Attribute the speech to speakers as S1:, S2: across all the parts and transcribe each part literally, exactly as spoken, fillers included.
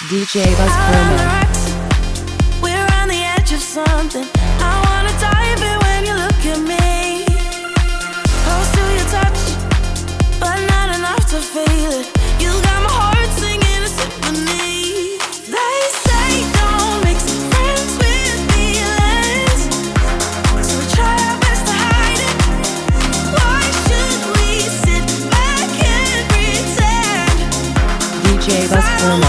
S1: D J Buzz Promo.
S2: We're on the edge of something. I wanna dive in when you look at me. Close to your touch, but not enough to feel it. You got my heart singing a symphony. They say don't mix friends with feelings, so we try our best to hide it. Why should we sit back and pretend?
S1: D J Buzz Promo.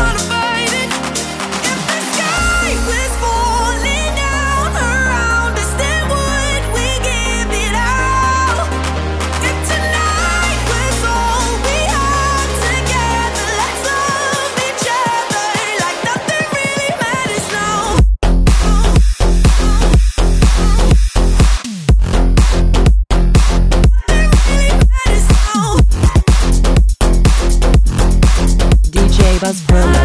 S1: Buzz Promo.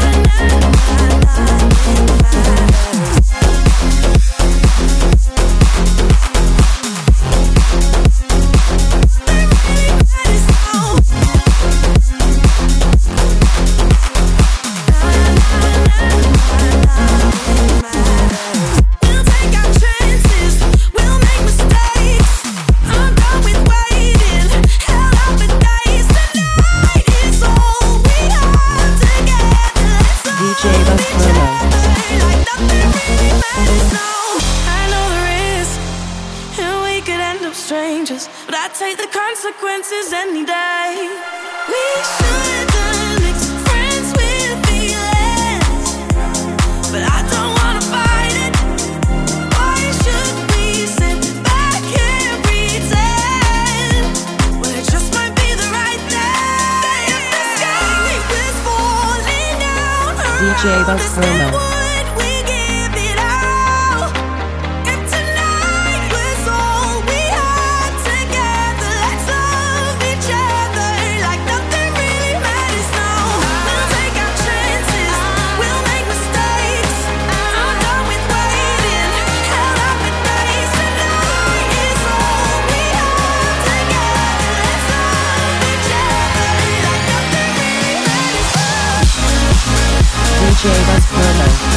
S2: Strangers, but I take the consequences any day. We shouldn't mix friends with feelings, but I don't wanna fight it. Why should we sit back and pretend? Well, it just might be the right thing. If the sky was falling down
S1: D J Buzz Promo. D J Buzz Promo.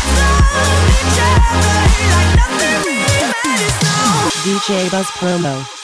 S1: D J Buzz Promo.